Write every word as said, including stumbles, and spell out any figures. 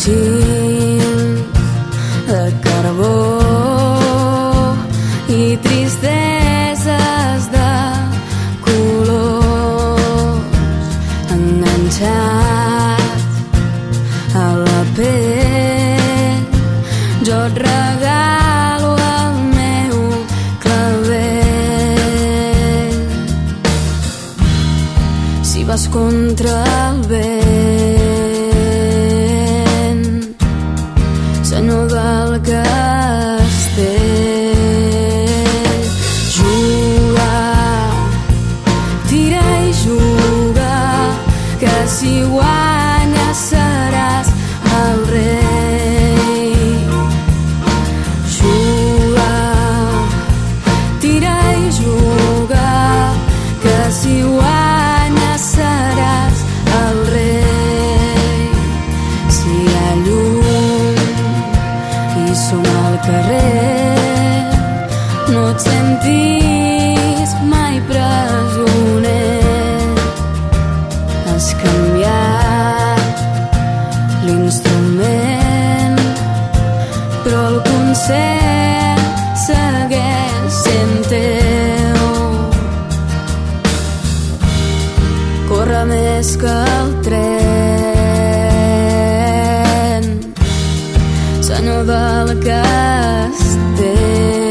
fòssils de carbó i tristeses de colors enganxats a la pell. Jo et regalo el meu clavell. Si vas contra el vent, senyor del castell, juga, tira i juga, que si guanyes seràs el rei. Juga, tira i juga, que si guanyes seràs el rei. Si hi ha llum i som al carrer, no et sentis mai presoner. Has canviat l'instrument, però el concert segueix sent teu. Corre més que el tren, senyor del castell.